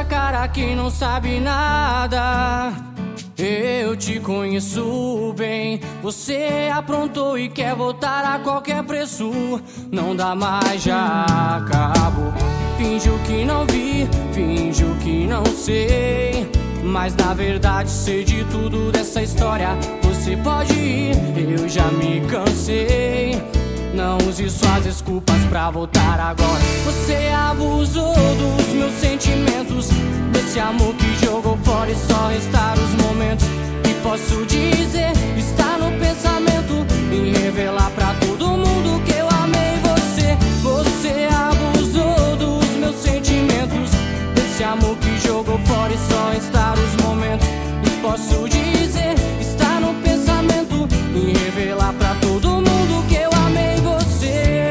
essa cara que não sabe nada. Eu te conheço bem. Você aprontou e quer voltar a qualquer preço. Não dá mais, já acabou. Finjo que não vi, finjo que não sei, mas na verdade sei de tudo dessa história. Você pode ir, eu já me cansei. Não use suas desculpas pra voltar agora. Você abusou dos meus sentimentos, desse amor que jogou fora e só restaram os momentos. E posso dizer, está no pensamento, em revelar pra todo mundo que eu amei você. Você abusou dos meus sentimentos, desse amor que jogou fora e só restaram os momentos. E posso dizer, está no pensamento, em revelar pra todo mundo que eu amei você.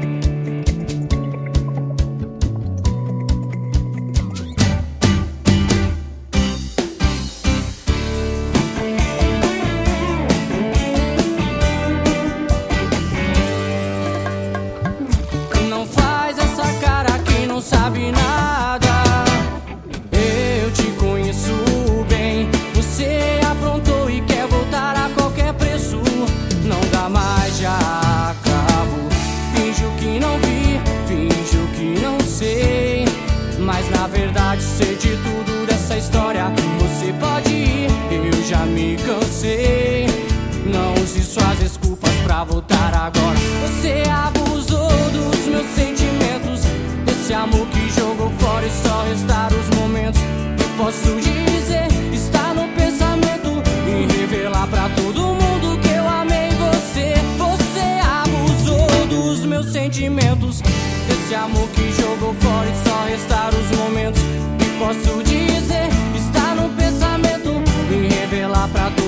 Não faz essa cara que não sabe nada. Eu te conheço bem. Você aprontou e quer voltar a qualquer preço. Não dá mais, já acabou. Finjo que não vi, finjo que não sei, mas na verdade sei de tudo dessa história. Você pode ir, eu já me cansei. Não use suas desculpas pra voltar agora. Você abusou dos meus sentimentos, desse amor que jogou fora e só restaram os momentos. Eu posso dizer, está no pensamento, e revelar pra todo mundo que eu amei você. Você abusou dos meus sentimentos, desse amor que jogou fora e só restaram os momentos. E posso dizer, está no pensamento, e revelar pra todo mundo